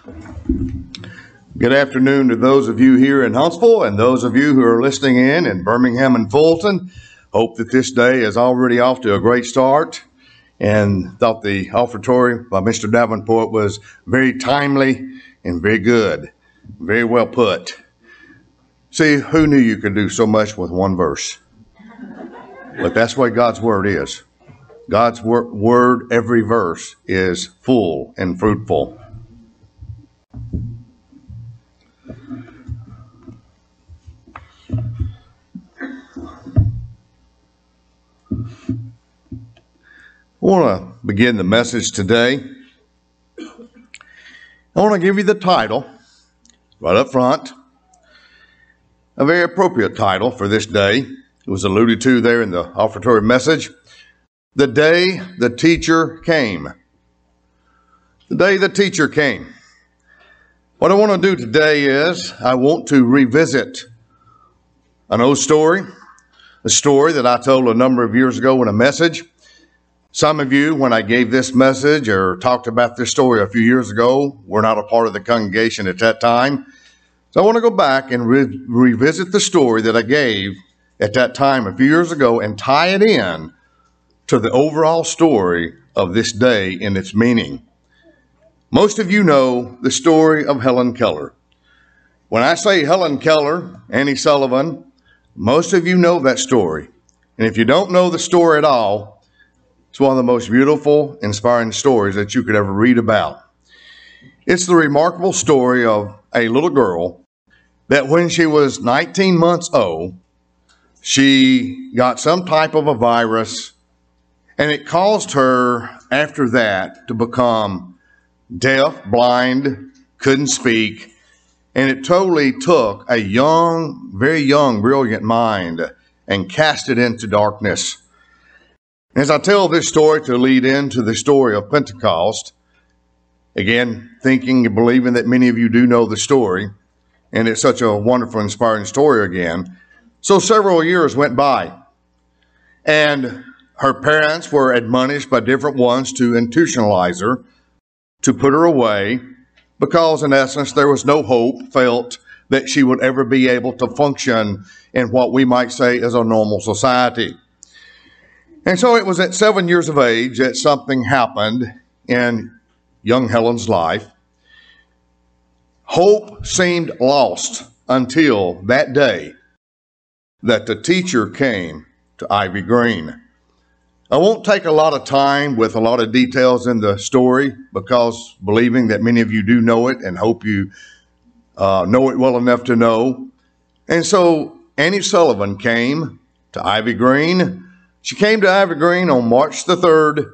Good afternoon to those of you here in Huntsville and those of you who are listening in Birmingham and Fulton. Hope that this day is already off to a great start, and thought the offertory by Mr. Davenport was very timely and very good, very well put. See, who knew you could do so much with one verse? But that's what God's Word is. God's word, every verse, is full and fruitful. I want to begin the message today. I want to give you the title right up front. A very appropriate title for this day. It was alluded to there in the offertory message. The day the teacher came. The day the teacher came. What I want to do today is I want to revisit an old story, a story that I told a number of years ago in a message. Some of you, when I gave this message or talked about this story a few years ago, were not a part of the congregation at that time. So I want to go back and revisit the story that I gave at that time a few years ago and tie it in to the overall story of this day in its meaning. Most of you know the story of Helen Keller. When I say Helen Keller, Annie Sullivan, most of you know that story. And if you don't know the story at all, it's one of the most beautiful, inspiring stories that you could ever read about. It's the remarkable story of a little girl that when she was 19 months old, she got some type of a virus, and it caused her, after that, to become deaf, blind, couldn't speak, and it totally took a young, very young, brilliant mind and cast it into darkness. As I tell this story to lead into the story of Pentecost, again, thinking and believing that many of you do know the story, and it's such a wonderful, inspiring story again. So several years went by, and her parents were admonished by different ones to institutionalize her, to put her away, because in essence there was no hope felt that she would ever be able to function in what we might say is a normal society. And so it was at 7 years of age that something happened in young Helen's life. Hope seemed lost until that day that the teacher came to Ivy Green. I won't take a lot of time with a lot of details in the story, because believing that many of you do know it and hope you know it well enough to know. And so Annie Sullivan came to Ivy Green. She came to Ivy Green on March the 3rd,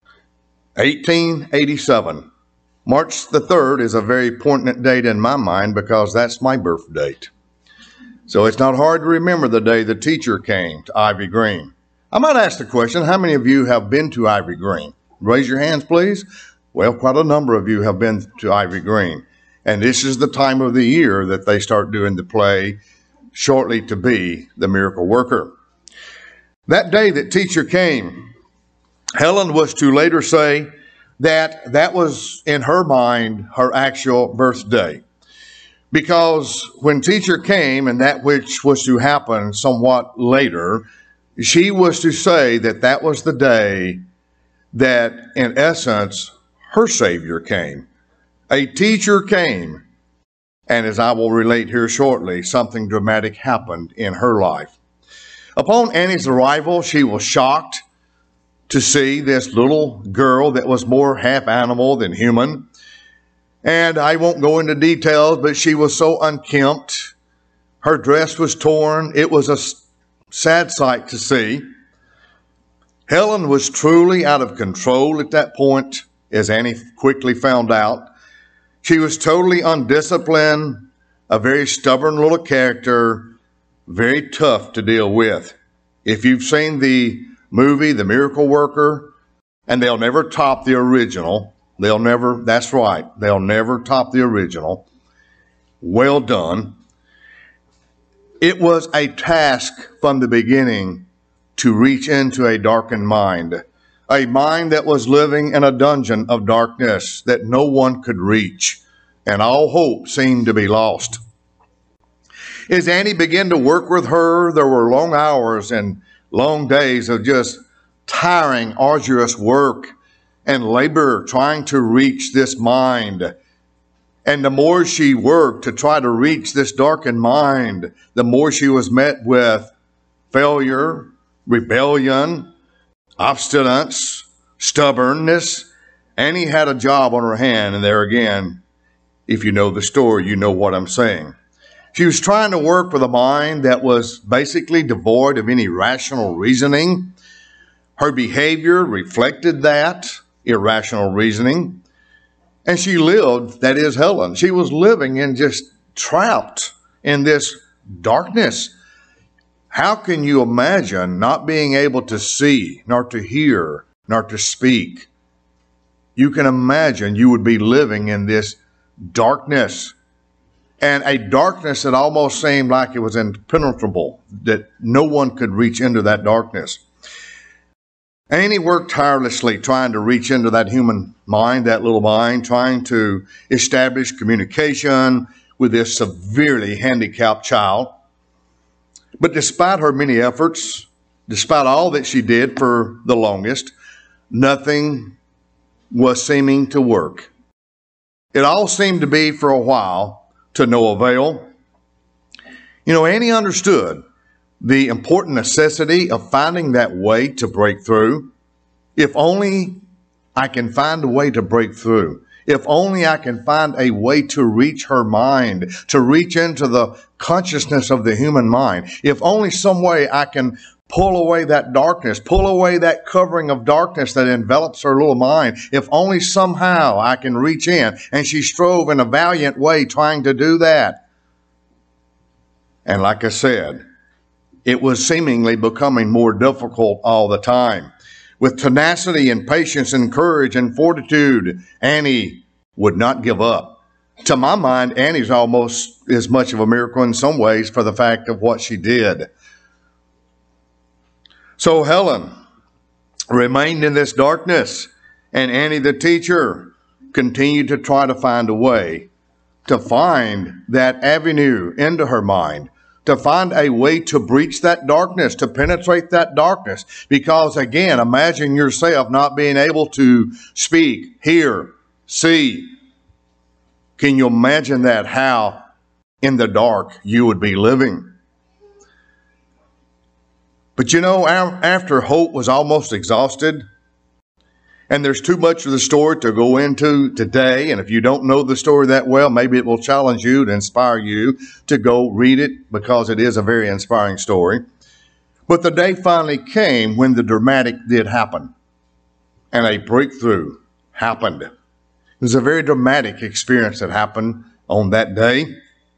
1887. March the 3rd is a very poignant date in my mind because that's my birth date. So it's not hard to remember the day the teacher came to Ivy Green. I might ask the question, how many of you have been to Ivy Green? Raise your hands, please. Well, quite a number of you have been to Ivy Green. And this is the time of the year that they start doing the play, Shortly to Be the Miracle Worker. That day that teacher came, Helen was to later say that that was, in her mind, her actual birthday. Because when teacher came, and that which was to happen somewhat later, she was to say that that was the day that, in essence, her Savior came. A teacher came, and as I will relate here shortly, something dramatic happened in her life. Upon Annie's arrival, she was shocked to see this little girl that was more half animal than human. And I won't go into details, but she was so unkempt. Her dress was torn. It was a sad sight to see. Helen was truly out of control at that point, as Annie quickly found out. She was totally undisciplined, a very stubborn little character, very tough to deal with. If you've seen the movie, The Miracle Worker, and they'll never top the original. That's right, they'll never top the original. Well done. It was a task from the beginning to reach into a darkened mind, a mind that was living in a dungeon of darkness that no one could reach. and all hope seemed to be lost. As Annie began to work with her, there were long hours and long days of just tiring, arduous work and labor trying to reach this mind. And the more she worked to try to reach this darkened mind, the more she was met with failure, rebellion, obstinance, stubbornness. Annie had a job on her hand, and there again, if you know the story, you know what I'm saying. She was trying to work with a mind that was basically devoid of any rational reasoning. Her behavior reflected that irrational reasoning. And she lived, that is Helen, she was living in just trapped in this darkness. How can you imagine not being able to see, nor to hear, nor to speak? You can imagine you would be living in this darkness, and a darkness that almost seemed like it was impenetrable, that no one could reach into that darkness. Annie worked tirelessly trying to reach into that human mind, that little mind, trying to establish communication with this severely handicapped child. But despite her many efforts, despite all that she did for the longest, nothing was seeming to work. It all seemed to be, for a while, to no avail. You know, Annie understood the important necessity of finding that way to break through. If only I can find a way to break through. If only I can find a way to reach her mind, to reach into the consciousness of the human mind. If only some way I can pull away that darkness, pull away that covering of darkness that envelops her little mind. If only somehow I can reach in. And she strove in a valiant way trying to do that. And like I said, it was seemingly becoming more difficult all the time. With tenacity and patience and courage and fortitude, Annie would not give up. To my mind, Annie's almost as much of a miracle in some ways for the fact of what she did. So Helen remained in this darkness, and Annie the teacher continued to try to find a way to find that avenue into her mind, to find a way to breach that darkness, to penetrate that darkness. Because again, imagine yourself not being able to speak, hear, see. Can you imagine that, how in the dark you would be living? But you know, after hope was almost exhausted, and there's too much of the story to go into today, and if you don't know the story that well, maybe it will challenge you to inspire you to go read it, because it is a very inspiring story. But the day finally came when the dramatic did happen, and a breakthrough happened. It was a very dramatic experience that happened on that day.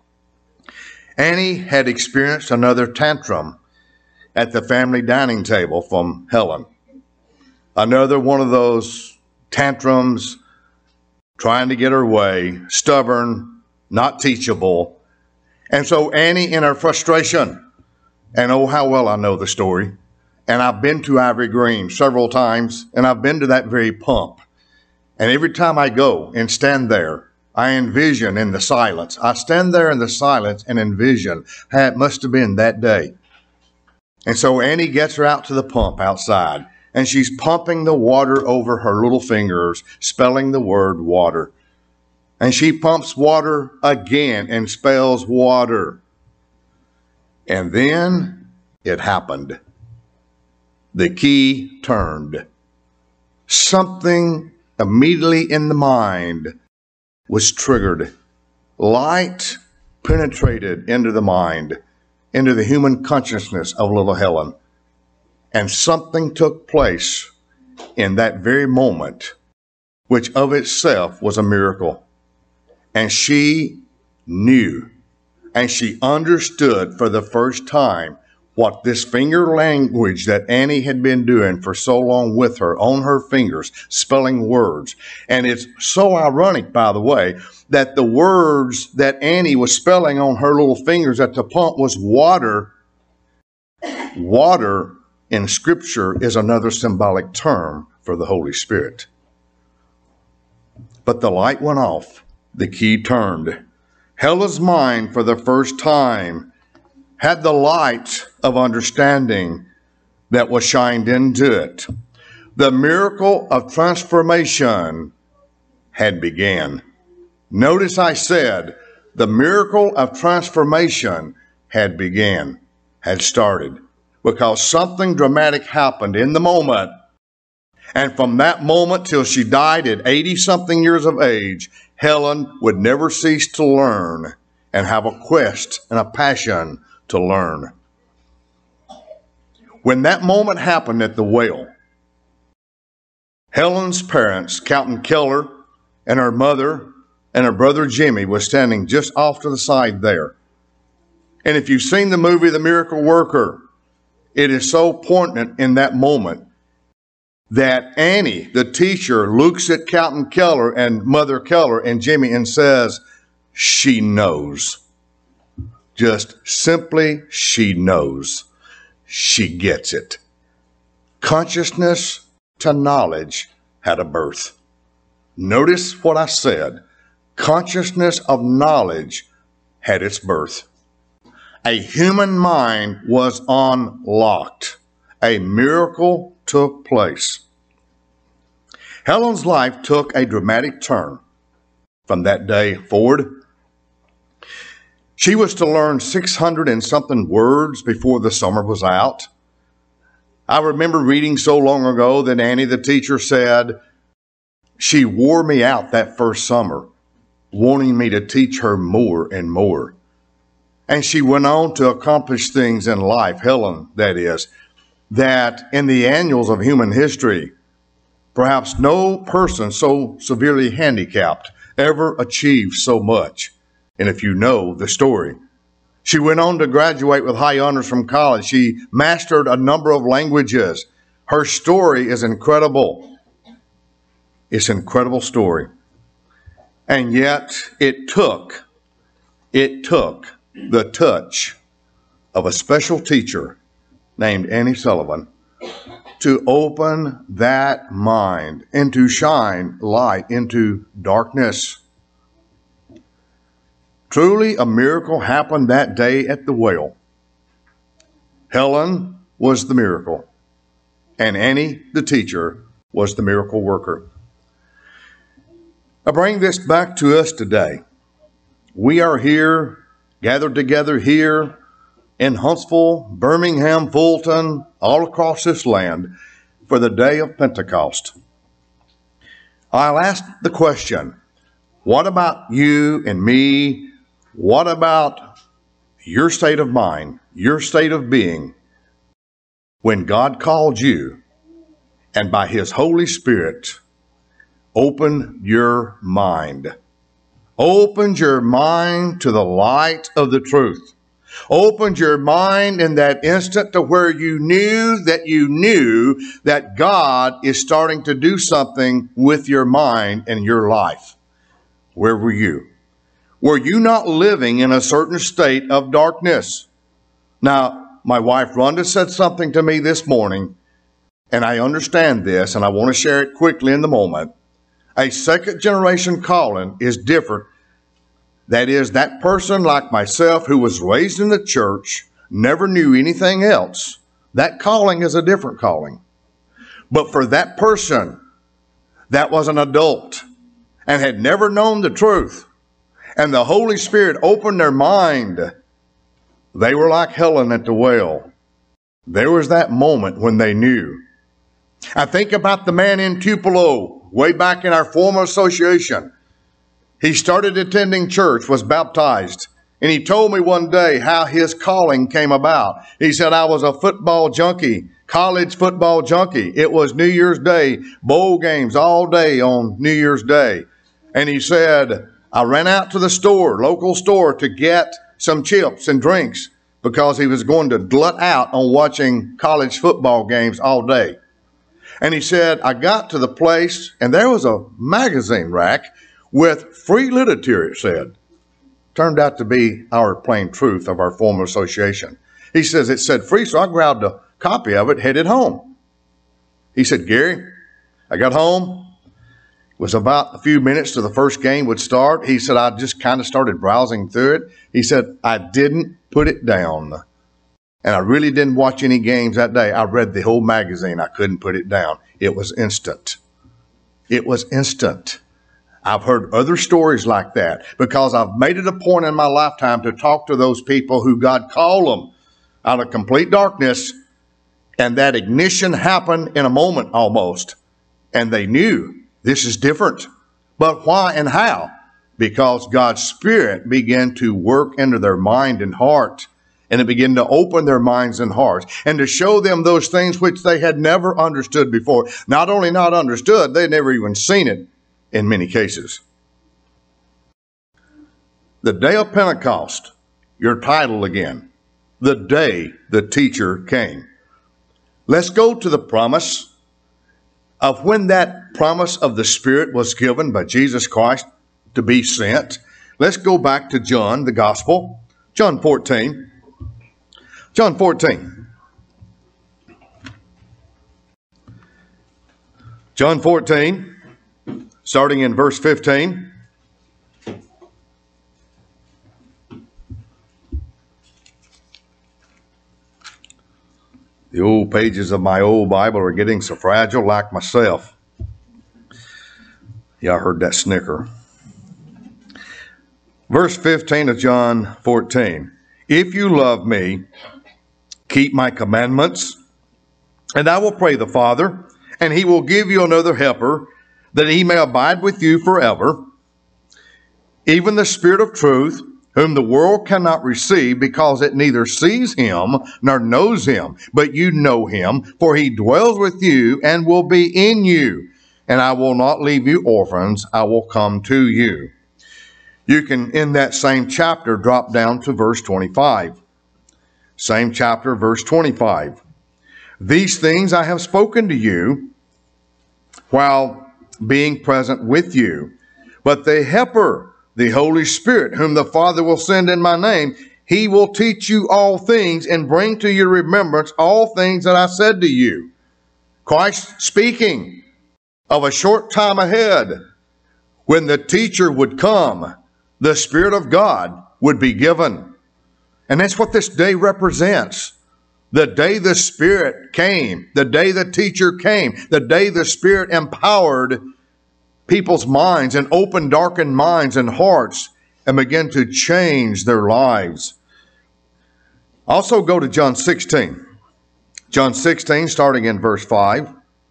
Annie had experienced another tantrum at the family dining table from Helen. Another one of those tantrums, trying to get her way, stubborn, not teachable. And so Annie, in her frustration, and oh, how well I know the story, and I've been to Ivory Green several times, and I've been to that very pump. And every time I go and stand there, I envision in the silence. I stand there in the silence and envision how it must have been that day. And so Annie gets her out to the pump outside, and she's pumping the water over her little fingers, spelling the word water. And she pumps water again and spells water. And then it happened. The key turned. Something immediately in the mind was triggered. Light penetrated into the mind, into the human consciousness of little Helen. And something took place in that very moment, which of itself was a miracle. And she knew, and she understood for the first time what this finger language that Annie had been doing for so long with her, on her fingers, spelling words. And it's so ironic, by the way, that the words that Annie was spelling on her little fingers at the pump was water. Water in Scripture is another symbolic term for the Holy Spirit. But the light went off, the key turned. Helen's mind, for the first time, had the light of understanding that was shined into it. The miracle of transformation had began. Notice I said, the miracle of transformation had began, had started, because something dramatic happened in the moment. And from that moment till she died at 80-something years of age, Helen would never cease to learn and have a quest and a passion to learn. When that moment happened at the well, Helen's parents, Captain Keller and her mother and her brother Jimmy, was standing just off to the side there. And if you've seen the movie The Miracle Worker, it is so poignant in that moment that Annie, the teacher, looks at Captain Keller and Mother Keller and Jimmy and says, she knows. Just simply, she knows. She gets it. Consciousness to knowledge had a birth. Notice what I said. Consciousness of knowledge had its birth. A human mind was unlocked. A miracle took place. Helen's life took a dramatic turn from that day forward. She was to learn 600 and something words before the summer was out. I remember reading so long ago that Annie, the teacher, said she wore me out that first summer, wanting me to teach her more and more. And she went on to accomplish things in life, Helen, that is, that in the annals of human history, perhaps no person so severely handicapped ever achieved so much. And if you know the story, she went on to graduate with high honors from college. She mastered a number of languages. Her story is incredible. It's an incredible story. And yet it took the touch of a special teacher named Annie Sullivan to open that mind and to shine light into darkness. Truly, a miracle happened that day at the well. Helen was the miracle, and Annie, the teacher, was the miracle worker. I bring this back to us today. We are here, gathered together here in Huntsville, Birmingham, Fulton, all across this land for the day of Pentecost. I'll ask the question, what about you and me? What about your state of mind, your state of being, when God called you and by His Holy Spirit opened your mind? Opened your mind to the light of the truth. Opened your mind in that instant to where you knew that God is starting to do something with your mind and your life. Where were you? Were you not living in a certain state of darkness? Now, my wife Rhonda said something to me this morning, and I understand this, and I want to share it quickly in the moment. A second generation calling is different. That is, that person like myself who was raised in the church, never knew anything else. That calling is a different calling. But for that person that was an adult and had never known the truth, and the Holy Spirit opened their mind, they were like Helen at the well. There was that moment when they knew. I think about the man in Tupelo, way back in our former association. He started attending church, was baptized, and he told me one day how his calling came about. He said, I was a football junkie, college football junkie. It was New Year's Day, bowl games all day on New Year's Day. And he said, I ran out to the store, local store, to get some chips and drinks because he was going to glut out on watching college football games all day. And he said, I got to the place and there was a magazine rack with free literature, it said. Turned out to be our plain truth of our former association. He says it said free, so I grabbed a copy of it, headed home. He said, Gary, I got home, was about a few minutes to the first game would start. He said, I just kind of started browsing through it. He said, I didn't put it down. And I really didn't watch any games that day. I read the whole magazine. I couldn't put it down. It was instant. It was instant. I've heard other stories like that because I've made it a point in my lifetime to talk to those people who God called them out of complete darkness, and that ignition happened in a moment almost. And they knew this is different. But why and how? Because God's Spirit began to work into their mind and heart, and it began to open their minds and hearts and to show them those things which they had never understood before. Not only not understood, they'd never even seen it in many cases. The day of Pentecost, your title again, the day the teacher came. Let's go to the promise of when that promise of the Spirit was given by Jesus Christ to be sent. Let's go back to John, the Gospel, John 14. John 14. John 14, starting in verse 15. The old pages of my old Bible are getting so fragile like myself. Yeah, I heard that snicker. Verse 15 of John 14. If you love me, keep my commandments, and I will pray the Father, and he will give you another helper, that he may abide with you forever, even the Spirit of truth, whom the world cannot receive, because it neither sees him nor knows him. But you know him, for he dwells with you and will be in you. And I will not leave you orphans, I will come to you. You can, in that same chapter, drop down to verse 25. Same chapter, verse 25. These things I have spoken to you while being present with you. But the Helper, the Holy Spirit, whom the Father will send in my name, he will teach you all things and bring to your remembrance all things that I said to you. Christ speaking of a short time ahead when the teacher would come, the Spirit of God would be given. And that's what this day represents. The day the Spirit came, the day the teacher came, the day the Spirit empowered people's minds and opened darkened minds and hearts and began to change their lives. Also go to John 16. John 16, starting in verse 5.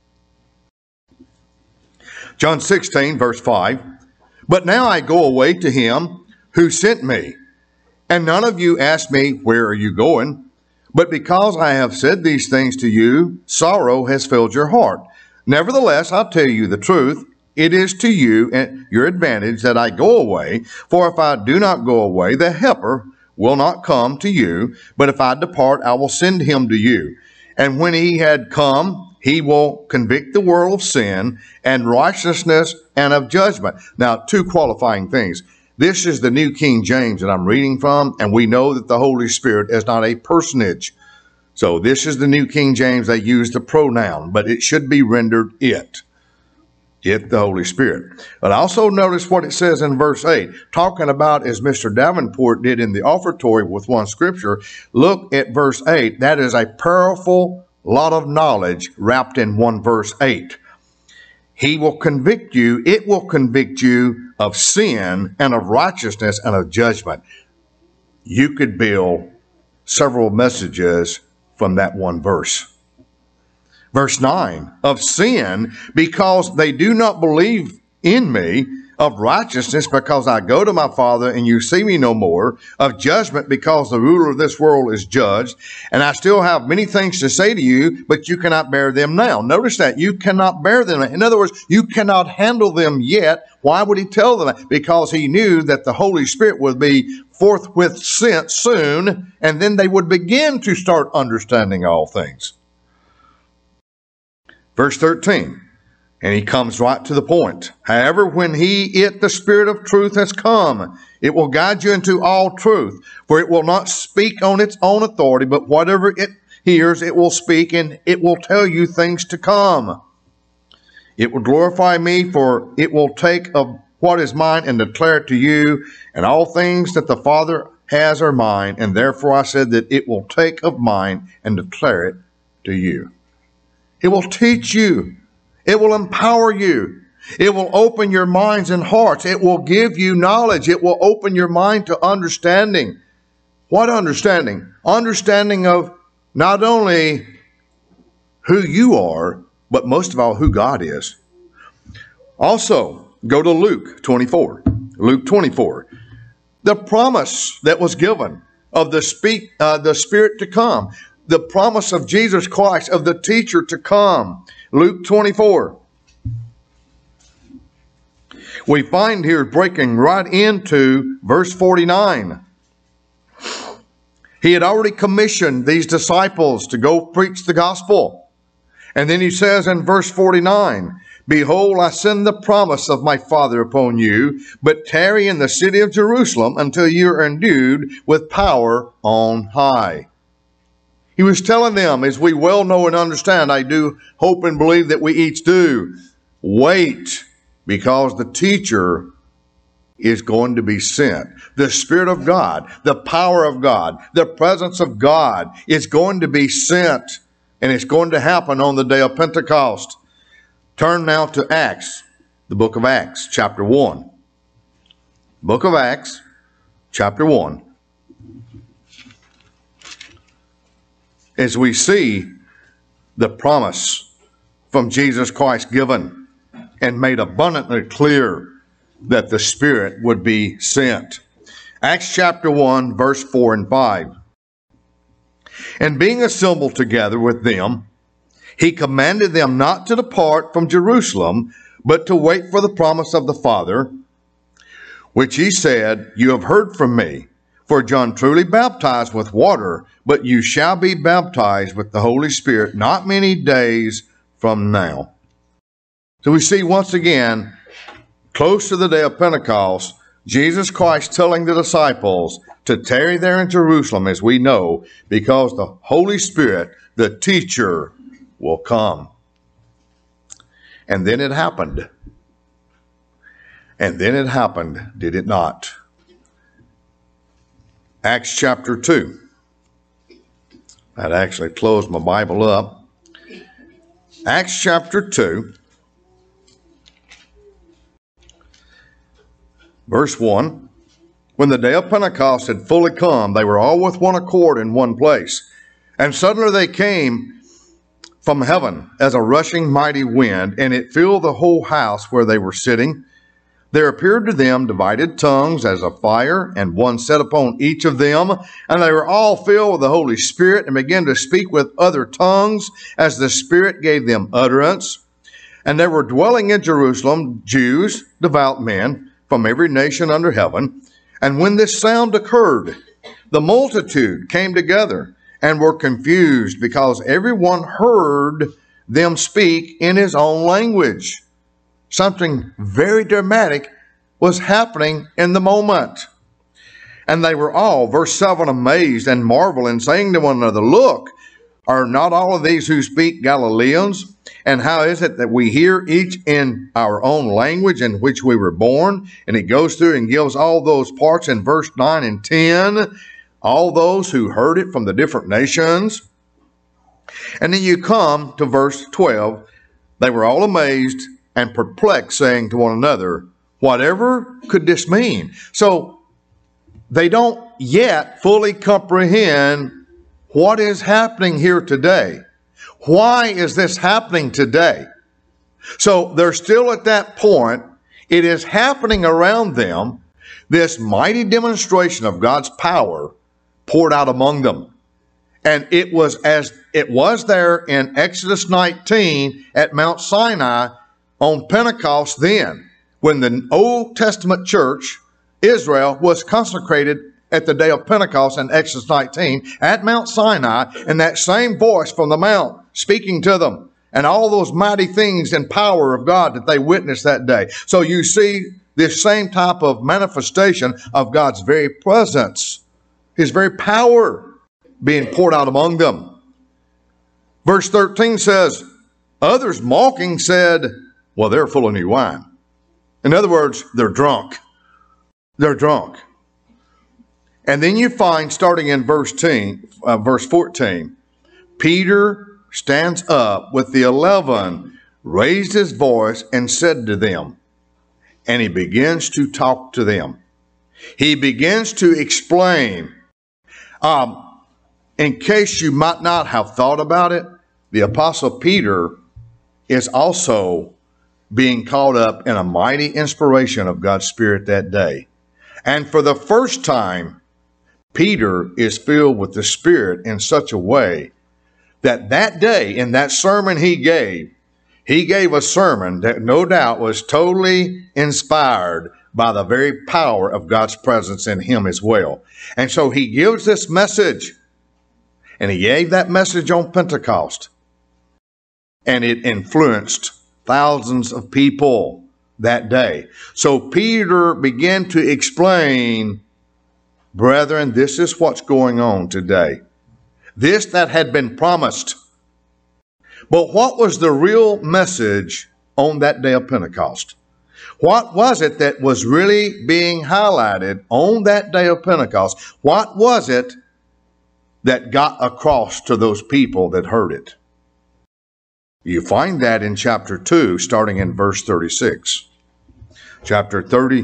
John 16, verse 5. But now I go away to him who sent me, and none of you ask me, where are you going? But because I have said these things to you, sorrow has filled your heart. Nevertheless, I'll tell you the truth. It is to you and your advantage that I go away. For if I do not go away, the Helper will not come to you. But if I depart, I will send him to you. And when he had come, he will convict the world of sin and righteousness and of judgment. Now, two qualifying things. This is the New King James that I'm reading from, and we know that the Holy Spirit is not a personage. So this is the New King James. They use the pronoun, but it should be rendered it. It, the Holy Spirit. But also notice what it says in verse 8, talking about, as Mr. Davenport did in the offertory with one scripture. Look at verse 8. That is a powerful lot of knowledge wrapped in one verse 8. He will convict you, it will convict you of sin and of righteousness and of judgment. You could build several messages from that one verse. Verse 9, of sin, because they do not believe in me, of righteousness, because I go to my Father and you see me no more, of judgment, because the ruler of this world is judged, and I still have many things to say to you, but you cannot bear them now. Notice that, you cannot bear them. In other words, you cannot handle them yet. Why would he tell them that? Because he knew that the Holy Spirit would be forthwith sent soon, and then they would begin to start understanding all things. Verse 13, and he comes right to the point. However, when the Spirit of truth has come, it will guide you into all truth. For it will not speak on its own authority, but whatever it hears, it will speak, and it will tell you things to come. It will glorify me, for it will take of what is mine and declare it to you, and all things that the Father has are mine, and therefore I said that it will take of mine and declare it to you. It will teach you. It will empower you. It will open your minds and hearts. It will give you knowledge. It will open your mind to understanding. What understanding? Understanding of not only who you are, but most of all who God is. Also, go to Luke 24. Luke 24. The promise that was given of the Spirit to come. The promise of Jesus Christ, of the teacher to come. Luke 24. We find here breaking right into verse 49. He had already commissioned these disciples to go preach the gospel. And then he says in verse 49, Behold, I send the promise of my Father upon you, but tarry in the city of Jerusalem until you are endued with power on high. He was telling them, as we well know and understand, I do hope and believe that we each do, wait, because the teacher is going to be sent. The Spirit of God, the power of God, the presence of God is going to be sent, and it's going to happen on the day of Pentecost. Turn now to Acts, the book of Acts, chapter 1. Book of Acts, chapter 1. As we see the promise from Jesus Christ given and made abundantly clear that the Spirit would be sent. Acts chapter 1, verse 4 and 5. And being assembled together with them, he commanded them not to depart from Jerusalem, but to wait for the promise of the Father, which he said, You have heard from me. For John truly baptized with water, but you shall be baptized with the Holy Spirit not many days from now. So we see once again, close to the day of Pentecost, Jesus Christ telling the disciples to tarry there in Jerusalem, as we know, because the Holy Spirit, the teacher, will come. And then it happened. And then it happened, did it not? Acts chapter 2. I'd actually closed my Bible up. Acts chapter 2. Verse 1. When the day of Pentecost had fully come, they were all with one accord in one place. And suddenly they came from heaven as a rushing mighty wind, and it filled the whole house where they were sitting. There appeared to them divided tongues as of fire, and one sat upon each of them. And they were all filled with the Holy Spirit, and began to speak with other tongues as the Spirit gave them utterance. And there were dwelling in Jerusalem Jews, devout men, from every nation under heaven. And when this sound occurred, the multitude came together and were confused, because everyone heard them speak in his own language. Something very dramatic was happening in the moment. And they were all, verse 7, amazed and marveling, saying to one another, Look, are not all of these who speak Galileans? And how is it that we hear each in our own language in which we were born? And it goes through and gives all those parts in verse 9 and 10, all those who heard it from the different nations. And then you come to verse 12. They were all amazed and perplexed, saying to one another, Whatever could this mean? So they don't yet fully comprehend what is happening here today. Why is this happening today? So they're still at that point. It is happening around them, this mighty demonstration of God's power poured out among them. And it was as it was there in Exodus 19 at Mount Sinai on Pentecost then, when the Old Testament church, Israel, was consecrated at the day of Pentecost in Exodus 19 at Mount Sinai, and that same voice from the mount speaking to them, and all those mighty things and power of God that they witnessed that day. So you see this same type of manifestation of God's very presence, His very power being poured out among them. Verse 13 says, Others mocking said, Well, they're full of new wine. In other words, they're drunk. They're drunk. And then you find, starting in verse 14, Peter stands up with the 11, raised his voice and said to them, and he begins to talk to them. He begins to explain. In case you might not have thought about it, the Apostle Peter is also being caught up in a mighty inspiration of God's Spirit that day. And for the first time, Peter is filled with the Spirit in such a way that that day, in that sermon he gave a sermon that no doubt was totally inspired by the very power of God's presence in him as well. And so he gives this message, and he gave that message on Pentecost, and it influenced thousands of people that day. So Peter began to explain, brethren, this is what's going on today. This that had been promised. But what was the real message on that day of Pentecost? What was it that was really being highlighted on that day of Pentecost? What was it that got across to those people that heard it? You find that in chapter 2, starting in verse 36. Chapter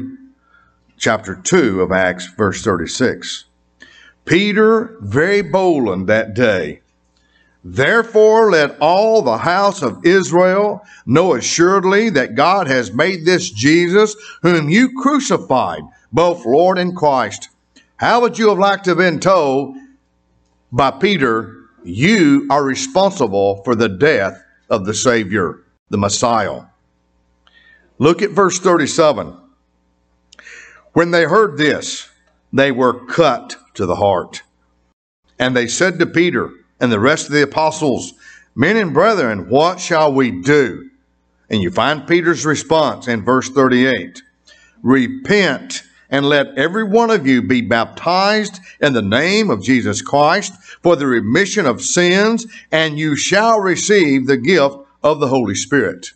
2 of Acts, verse 36. Peter, very bold that day, therefore let all the house of Israel know assuredly that God has made this Jesus, whom you crucified, both Lord and Christ. How would you have liked to have been told by Peter, you are responsible for the death of the Savior, the Messiah? Look at verse 37. When they heard this, they were cut to the heart. And they said to Peter and the rest of the apostles, men and brethren, what shall we do? And you find Peter's response in verse 38. Repent and let every one of you be baptized in the name of Jesus Christ for the remission of sins, and you shall receive the gift of the Holy Spirit.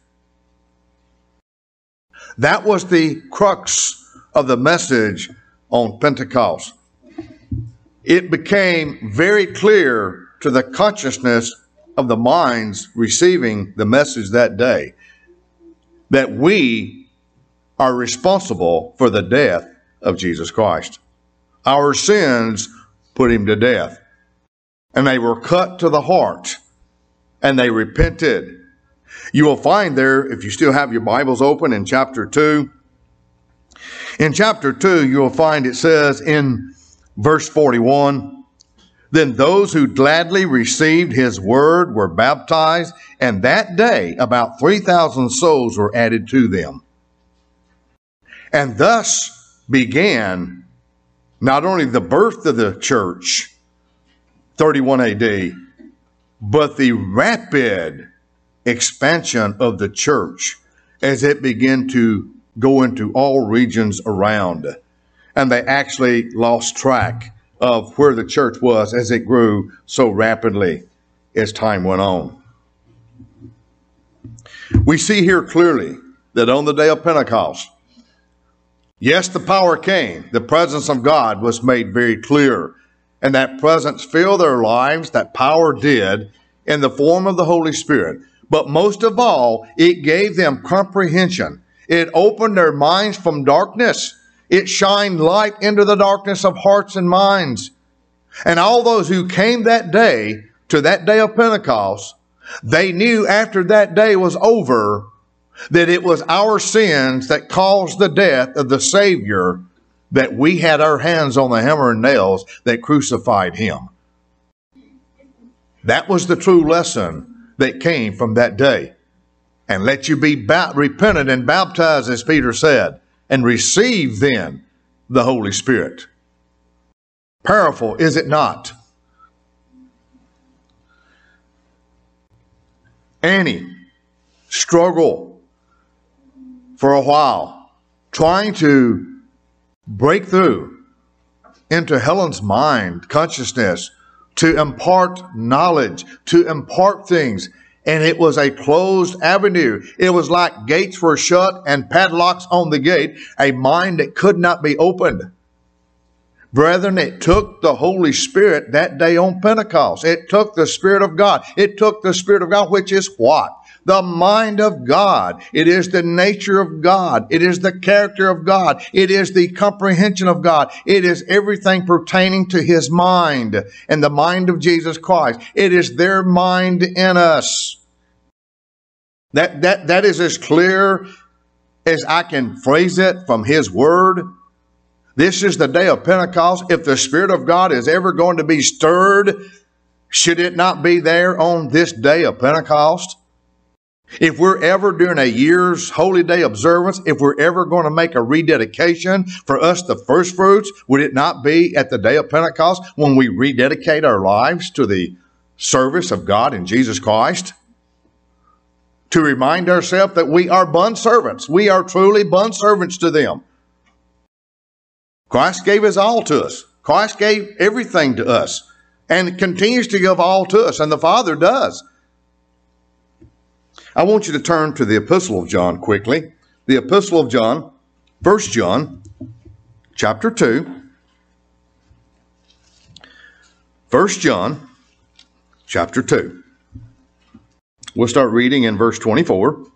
That was the crux of the message on Pentecost. It became very clear to the consciousness of the minds receiving the message that day that we are responsible for the death of Jesus Christ. Our sins put him to death. And they were cut to the heart, and they repented. You will find there, if you still have your Bibles open, in chapter 2. In chapter 2, you will find it says in verse 41, then those who gladly received his word were baptized, and that day about 3,000 souls were added to them. And thus began not only the birth of the church, 31 AD, but the rapid expansion of the church as it began to go into all regions around. And they actually lost track of where the church was as it grew so rapidly as time went on. We see here clearly that on the day of Pentecost, yes, the power came. The presence of God was made very clear. And that presence filled their lives, that power did, in the form of the Holy Spirit. But most of all, it gave them comprehension. It opened their minds from darkness. It shined light into the darkness of hearts and minds. And all those who came that day, to that day of Pentecost, they knew after that day was over that it was our sins that caused the death of the Savior, that we had our hands on the hammer and nails that crucified him. That was the true lesson that came from that day. And let you be repentant and baptized, as Peter said, and receive then the Holy Spirit. Powerful, is it not? Annie struggled for a while, trying to break through into Helen's mind, consciousness, to impart knowledge, to impart things. And it was a closed avenue. It was like gates were shut and padlocks on the gate, a mind that could not be opened. Brethren, it took the Holy Spirit that day on Pentecost. It took the Spirit of God. It took the Spirit of God, which is what? The mind of God. It is the nature of God. It is the character of God. It is the comprehension of God. It is everything pertaining to His mind and the mind of Jesus Christ. It is their mind in us. That is as clear as I can phrase it from His Word. This is the day of Pentecost. If the Spirit of God is ever going to be stirred, should it not be there on this day of Pentecost? If we're ever doing a year's holy day observance, if we're ever going to make a rededication for us, the first fruits, would it not be at the day of Pentecost when we rededicate our lives to the service of God in Jesus Christ? To remind ourselves that we are bondservants. We are truly bondservants to them. Christ gave His all to us. Christ gave everything to us and continues to give all to us, and the Father does. I want you to turn to the Epistle of John quickly. The Epistle of John, 1 John, chapter 2. 1 John, chapter 2. We'll start reading in verse 24.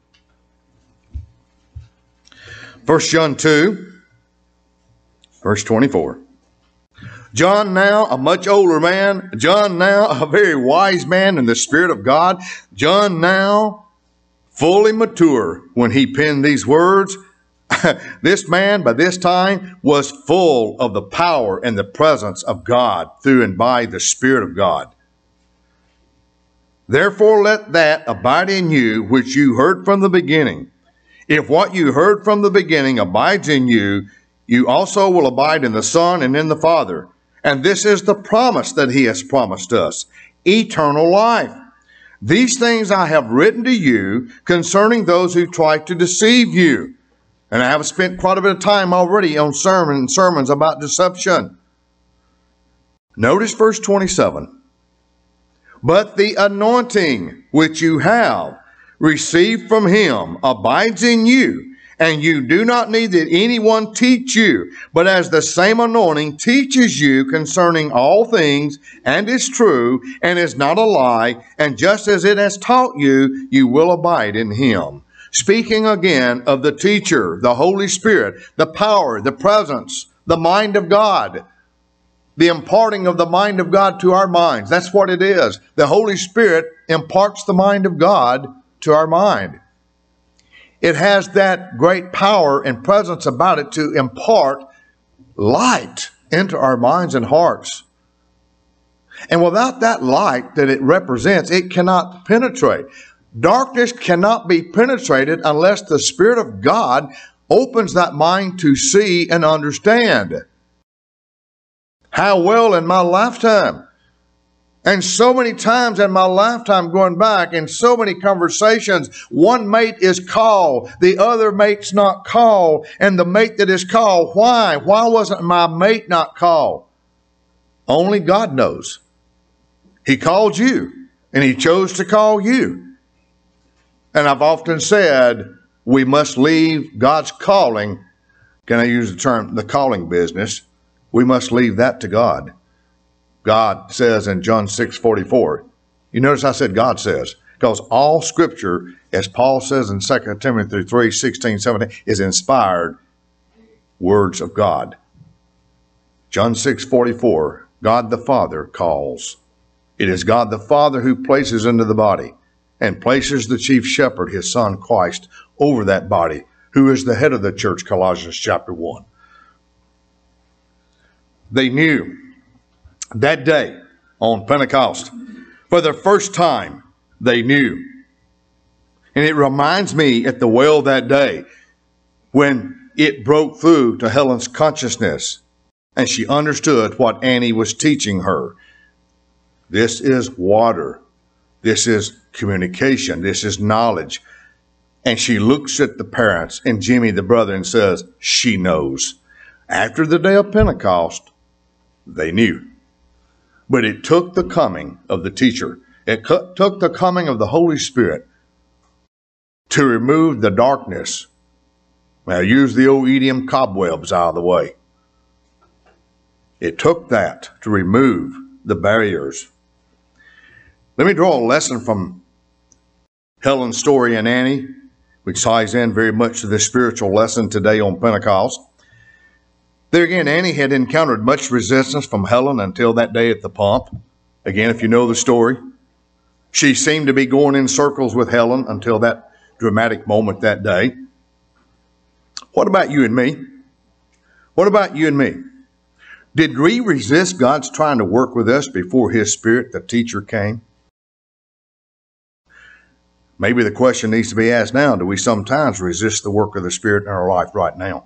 1 John 2, verse 24. John, now a much older man, John, now a very wise man in the Spirit of God, John, now fully mature when he penned these words. This man, by this time, was full of the power and the presence of God through and by the Spirit of God. Therefore, let that abide in you which you heard from the beginning. If what you heard from the beginning abides in you, you also will abide in the Son and in the Father. And this is the promise that He has promised us, eternal life. These things I have written to you concerning those who try to deceive you. And I have spent quite a bit of time already on sermons about deception. Notice verse 27. But the anointing which you have received from Him abides in you, and you do not need that anyone teach you, but as the same anointing teaches you concerning all things, and is true, and is not a lie, and just as it has taught you, you will abide in Him. Speaking again of the teacher, the Holy Spirit, the power, the presence, the mind of God, the imparting of the mind of God to our minds. That's what it is. The Holy Spirit imparts the mind of God to our mind. It has that great power and presence about it to impart light into our minds and hearts. And without that light that it represents, it cannot penetrate. Darkness cannot be penetrated unless the Spirit of God opens that mind to see and understand. How well in my lifetime, and so many times in my lifetime going back, in so many conversations, one mate is called, the other mate's not called, and the mate that is called, why? Why wasn't my mate not called? Only God knows. He called you, and He chose to call you. And I've often said, we must leave God's calling, can I use the term, the calling business, we must leave that to God. God says in John 6:44. You notice I said God says, because all Scripture, as Paul says in 2 Timothy 3:16, 17, is inspired words of God. John 6:44, God the Father calls. It is God the Father who places into the body and places the chief shepherd, His Son Christ, over that body, who is the head of the church, Colossians chapter 1. They knew that day on Pentecost, for the first time, they knew. And it reminds me at the well that day when it broke through to Helen's consciousness and she understood what Annie was teaching her. This is water. This is communication. This is knowledge. And she looks at the parents and Jimmy, the brother, and says, she knows. After the day of Pentecost, they knew. But it took the coming of the teacher. It took the coming of the Holy Spirit to remove the darkness. Now, use the old idiom, cobwebs out of the way. It took that to remove the barriers. Let me draw a lesson from Helen's story and Annie, which ties in very much to the spiritual lesson today on Pentecost. There again, Annie had encountered much resistance from Helen until that day at the pump. Again, if you know the story, she seemed to be going in circles with Helen until that dramatic moment that day. What about you and me? What about you and me? Did we resist God's trying to work with us before His Spirit, the teacher, came? Maybe the question needs to be asked now, do we sometimes resist the work of the Spirit in our life right now?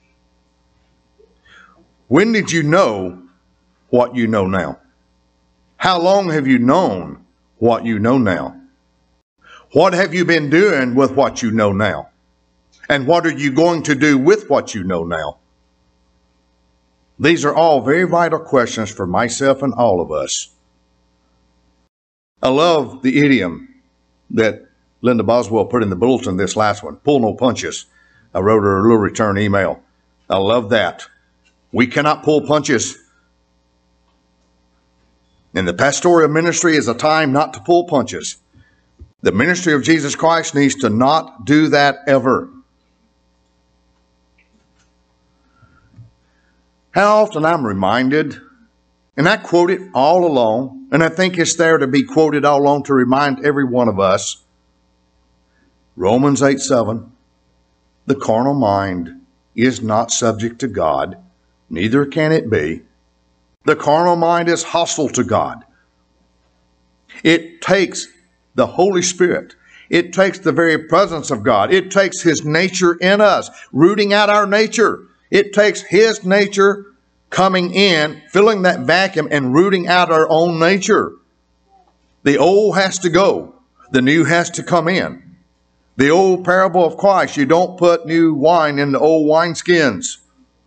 When did you know what you know now? How long have you known what you know now? What have you been doing with what you know now? And what are you going to do with what you know now? These are all very vital questions for myself and all of us. I love the idiom that Linda Boswell put in the bulletin, this last one, pull no punches. I wrote her a little return email. I love that. We cannot pull punches. And the pastoral ministry is a time not to pull punches. The ministry of Jesus Christ needs to not do that ever. How often I'm reminded, and I quote it all along, and I think it's there to be quoted all along to remind every one of us. Romans 8:7, the carnal mind is not subject to God, neither can it be. The carnal mind is hostile to God. It takes the Holy Spirit. It takes the very presence of God. It takes His nature in us, rooting out our nature. It takes His nature coming in, filling that vacuum and rooting out our own nature. The old has to go. The new has to come in. The old parable of Christ, you don't put new wine in the old wineskins.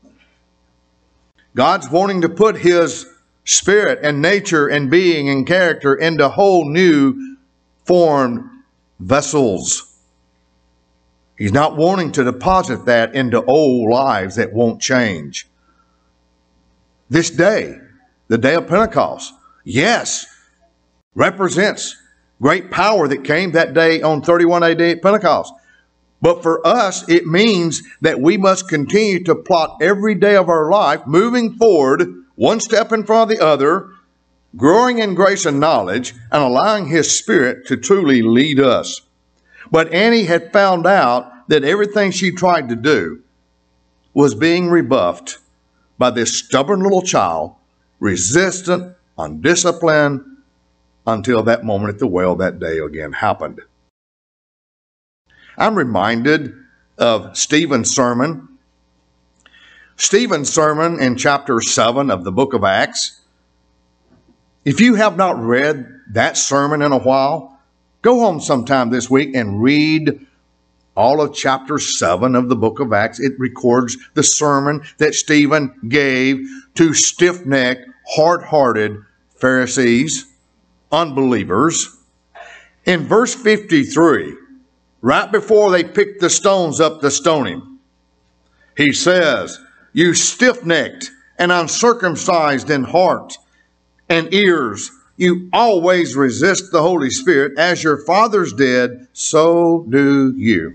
God's wanting to put His spirit and nature and being and character into whole new formed vessels. He's not wanting to deposit that into old lives that won't change. This day, the day of Pentecost, yes, represents great power that came that day on 31 AD at Pentecost. But for us, it means that we must continue to plot every day of our life, moving forward, one step in front of the other, growing in grace and knowledge, and allowing His Spirit to truly lead us. But Annie had found out that everything she tried to do was being rebuffed by this stubborn little child, resistant, undisciplined, until that moment at the well that day again happened. I'm reminded of Stephen's sermon. Stephen's sermon in chapter 7 of the book of Acts. If you have not read that sermon in a while, go home sometime this week and read all of chapter 7 of the book of Acts. It records the sermon that Stephen gave to stiff-necked, hard-hearted Pharisees, unbelievers. In verse 53, right before they picked the stones up to stone him, he says, "You stiff-necked and uncircumcised in heart and ears, you always resist the Holy Spirit, as your fathers did, so do you."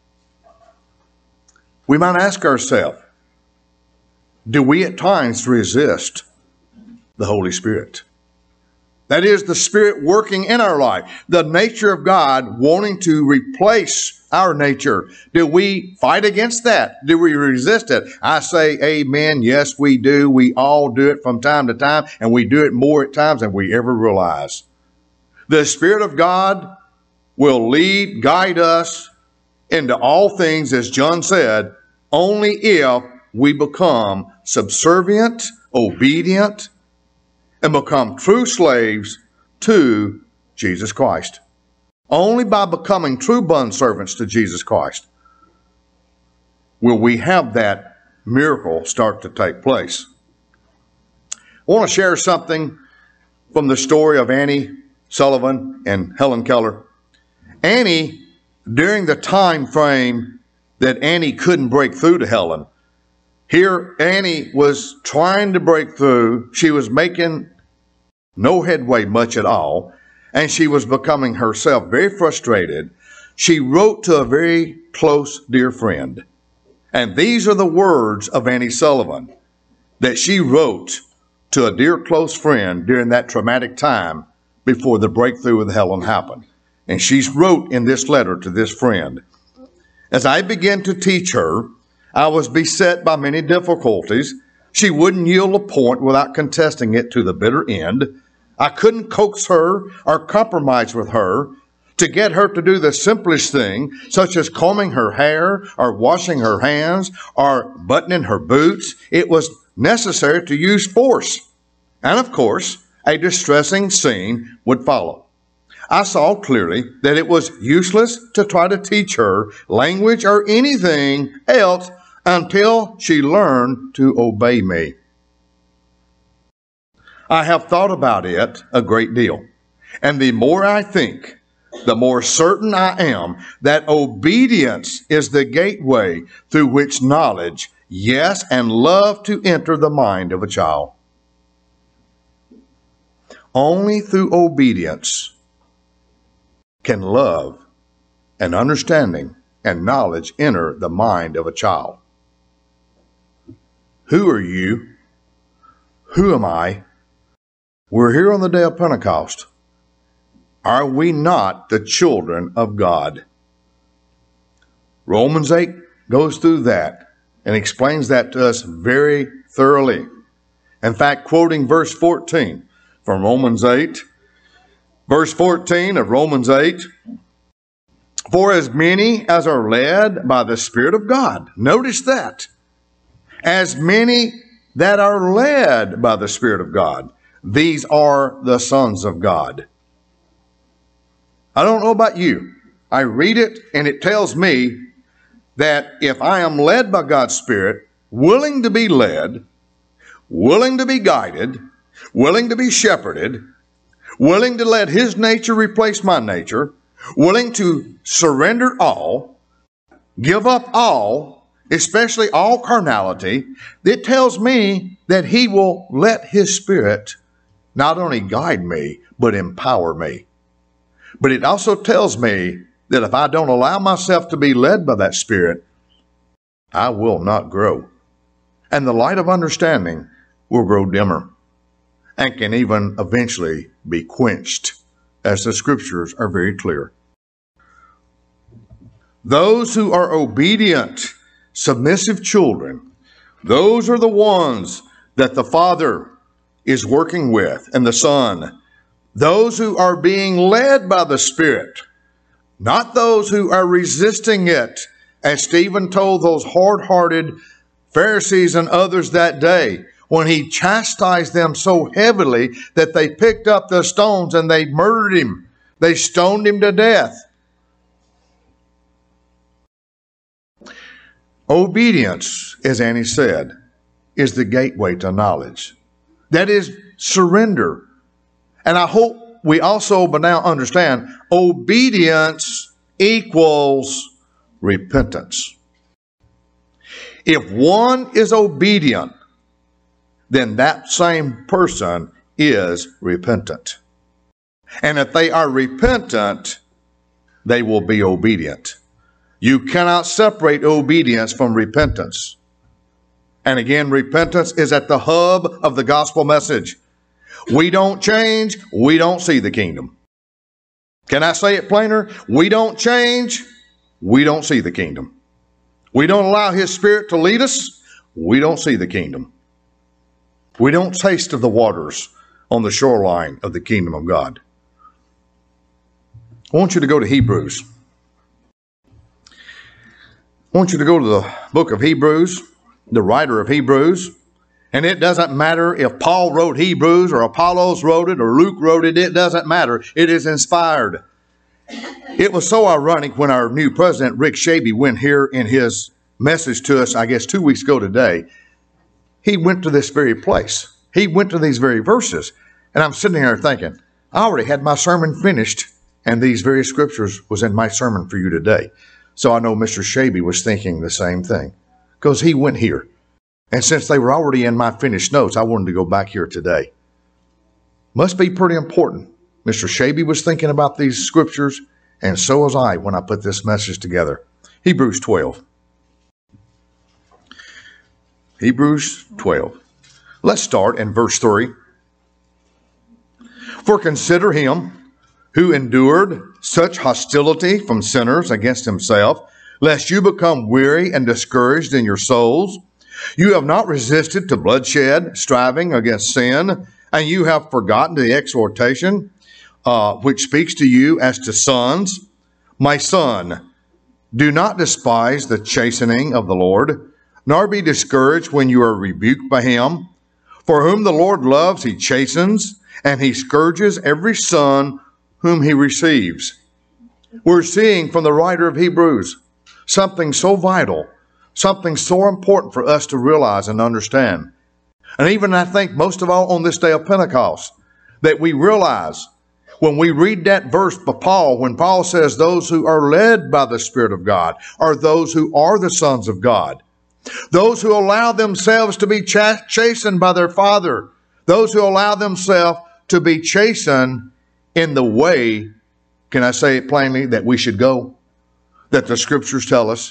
We might ask ourselves, do we at times resist the Holy Spirit? That is the Spirit working in our life, the nature of God wanting to replace our nature. Do we fight against that? Do we resist it? I say amen. Yes, we do. We all do it from time to time, and we do it more at times than we ever realize. The Spirit of God will lead, guide us into all things, as John said, only if we become subservient, obedient, and become true slaves to Jesus Christ. Only by becoming true bondservants to Jesus Christ will we have that miracle start to take place. I want to share something from the story of Annie's Sullivan and Helen Keller. Annie, during the time frame that Annie couldn't break through to Helen, here Annie was trying to break through. She was making no headway much at all, and she was becoming herself very frustrated. She wrote to a very close dear friend. And these are the words of Annie Sullivan that she wrote to a dear close friend during that traumatic time before the breakthrough with Helen happened. And she wrote in this letter to this friend, "As I began to teach her, I was beset by many difficulties. She wouldn't yield a point without contesting it to the bitter end. I couldn't coax her or compromise with her to get her to do the simplest thing, such as combing her hair or washing her hands or buttoning her boots. It was necessary to use force. And of course, a distressing scene would follow. I saw clearly that it was useless to try to teach her language or anything else until she learned to obey me. I have thought about it a great deal, and the more I think, the more certain I am that obedience is the gateway through which knowledge, yes, and love to enter the mind of a child. Only through obedience can love and understanding and knowledge enter the mind of a child. Who are you? Who am I? We're here on the day of Pentecost. Are we not the children of God? Romans 8 goes through that and explains that to us very thoroughly. In fact, quoting verse 14 from Romans 8, verse 14 of Romans 8, for as many as are led by the Spirit of God, notice that, as many that are led by the Spirit of God, these are the sons of God. I don't know about you. I read it and it tells me that if I am led by God's Spirit, willing to be led, willing to be guided, willing to be shepherded, willing to let His nature replace my nature, willing to surrender all, give up all, especially all carnality, it tells me that He will let His Spirit not only guide me, but empower me. But it also tells me that if I don't allow myself to be led by that Spirit, I will not grow. And the light of understanding will grow dimmer and can even eventually be quenched, as the Scriptures are very clear. Those who are obedient, submissive children, those are the ones that the Father is working with and the Son. Those who are being led by the Spirit, not those who are resisting it, as Stephen told those hard-hearted Pharisees and others that day when he chastised them so heavily that they picked up the stones and they murdered him. They stoned him to death. Obedience, as Annie said, is the gateway to knowledge. That is surrender. And I hope we also but now understand obedience equals repentance. If one is obedient, then that same person is repentant. And if they are repentant, they will be obedient. You cannot separate obedience from repentance. And again, repentance is at the hub of the gospel message. We don't change, we don't see the kingdom. Can I say it plainer? We don't change, we don't see the kingdom. We don't allow His Spirit to lead us, we don't see the kingdom. We don't taste of the waters on the shoreline of the kingdom of God. I want you to go to Hebrews. I want you to go to the book of Hebrews, the writer of Hebrews. And it doesn't matter if Paul wrote Hebrews or Apollos wrote it or Luke wrote it. It doesn't matter. It is inspired. It was so ironic when our new president, Rick Shaby, went here in his message to us, I guess 2 weeks ago today. He went to this very place. He went to these very verses. And I'm sitting there thinking, I already had my sermon finished, and these very scriptures was in my sermon for you today. So I know Mr. Shaby was thinking the same thing, because he went here. And since they were already in my finished notes, I wanted to go back here today. Must be pretty important. Mr. Shaby was thinking about these scriptures, and so was I when I put this message together. Hebrews 12. Hebrews 12. Let's start in verse 3. For consider him who endured such hostility from sinners against himself, lest you become weary and discouraged in your souls. You have not resisted to bloodshed, striving against sin, and you have forgotten the exhortation which speaks to you as to sons. My son, do not despise the chastening of the Lord, nor be discouraged when you are rebuked by him. For whom the Lord loves, he chastens, and he scourges every son whom he receives. We're seeing from the writer of Hebrews something so vital, something so important for us to realize and understand. And even I think most of all on this day of Pentecost, that we realize when we read that verse by Paul, when Paul says those who are led by the Spirit of God are those who are the sons of God. Those who allow themselves to be chastened by their Father. Those who allow themselves to be chastened in the way, can I say it plainly, that we should go, that the scriptures tell us.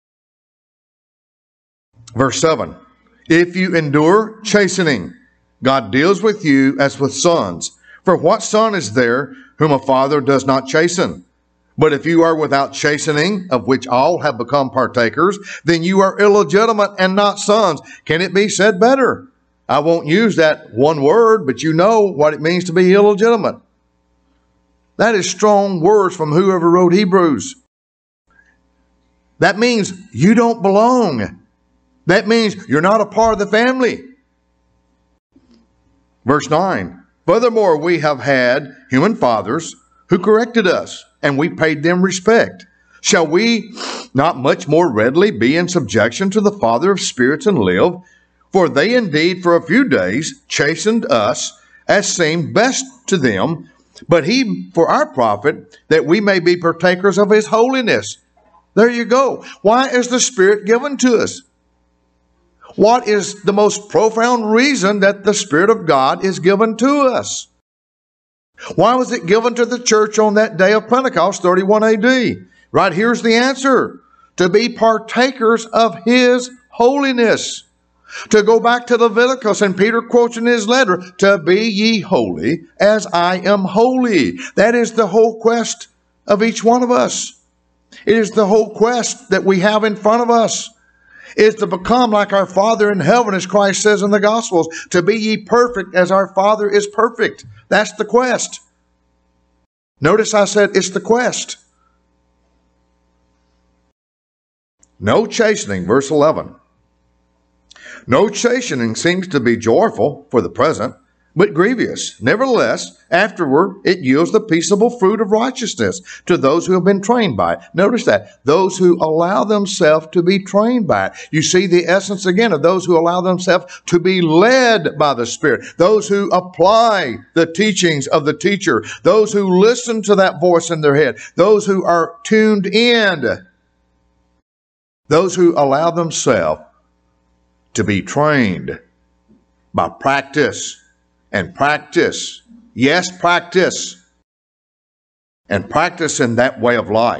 Verse 7, if you endure chastening, God deals with you as with sons. For what son is there whom a father does not chasten? But if you are without chastening, of which all have become partakers, then you are illegitimate and not sons. Can it be said better? I won't use that one word, but you know what it means to be illegitimate. That is strong words from whoever wrote Hebrews. That means you don't belong. That means you're not a part of the family. Verse 9, furthermore, we have had human fathers who corrected us, and we paid them respect. Shall we not much more readily be in subjection to the Father of spirits and live? For they indeed for a few days chastened us as seemed best to them, but he for our profit, that we may be partakers of his holiness. There you go. Why is the Spirit given to us? What is the most profound reason that the Spirit of God is given to us? Why was it given to the church on that day of Pentecost, 31 AD? Right here's the answer. To be partakers of his holiness. To go back to Leviticus, and Peter quotes in his letter, to be ye holy as I am holy. That is the whole quest of each one of us. It is the whole quest that we have in front of us. Is to become like our Father in heaven, as Christ says in the Gospels. To be ye perfect as our Father is perfect. That's the quest. Notice I said it's the quest. No chastening, verse 11. No chastening seems to be joyful for the present, but grievous. Nevertheless, afterward it yields the peaceable fruit of righteousness to those who have been trained by it. Notice that. Those who allow themselves to be trained by it. You see the essence again of those who allow themselves to be led by the Spirit. Those who apply the teachings of the teacher. Those who listen to that voice in their head. Those who are tuned in. Those who allow themselves to be trained by practice and practice. Yes, practice. And practice in that way of life.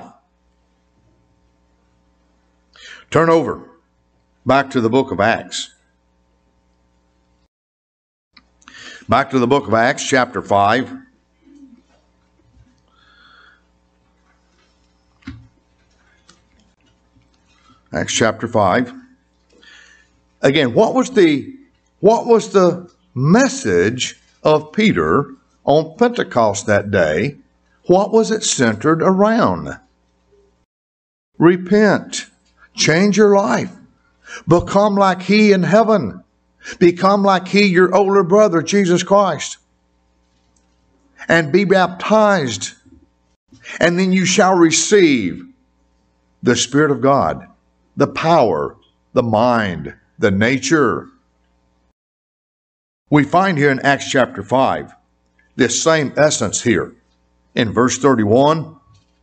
Turn over back to the book of Acts. Back to the book of Acts, chapter 5. Acts chapter 5. Again, what was the message of Peter on Pentecost that day? What was it centered around? Repent. Change your life. Become like he in heaven. Become like he, your older brother, Jesus Christ. And be baptized. And then you shall receive the Spirit of God, the power, the mind, the nature. We find here in Acts chapter 5 this same essence here. In verse 31,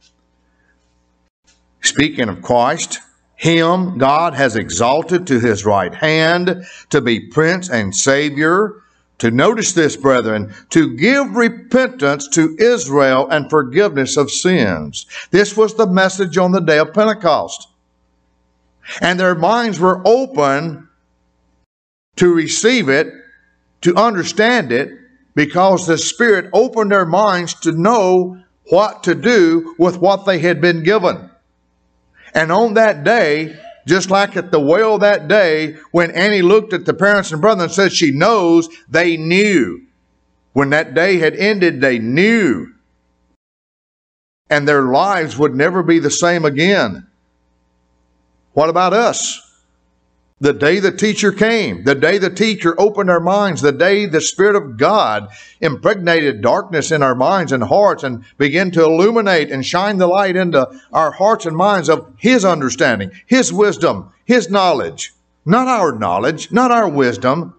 speaking of Christ, him God has exalted to his right hand to be Prince and Savior, to, notice this, brethren, to give repentance to Israel and forgiveness of sins. This was the message on the day of Pentecost. And their minds were open to receive it, to understand it, because the Spirit opened their minds to know what to do with what they had been given. And on that day, just like at the well that day, when Annie looked at the parents and brother and said she knows, they knew. When that day had ended, they knew. And their lives would never be the same again. What about us? The day the teacher came, the day the teacher opened our minds, the day the Spirit of God impregnated darkness in our minds and hearts and began to illuminate and shine the light into our hearts and minds of His understanding, His wisdom, His knowledge, not our wisdom.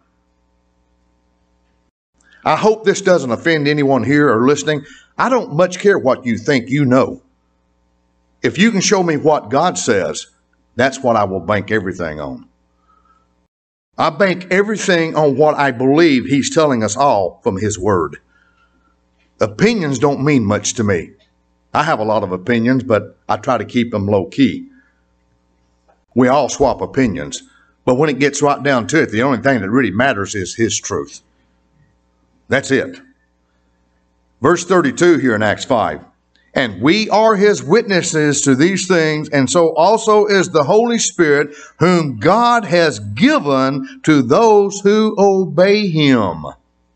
I hope this doesn't offend anyone here or listening. I don't much care what you think you know. If you can show me what God says, that's what I will bank everything on. I bank everything on what I believe He's telling us all from His Word. Opinions don't mean much to me. I have a lot of opinions, but I try to keep them low key. We all swap opinions, but when it gets right down to it, the only thing that really matters is His truth. That's it. Verse 32 here in Acts 5. And we are His witnesses to these things, and so also is the Holy Spirit, whom God has given to those who obey Him.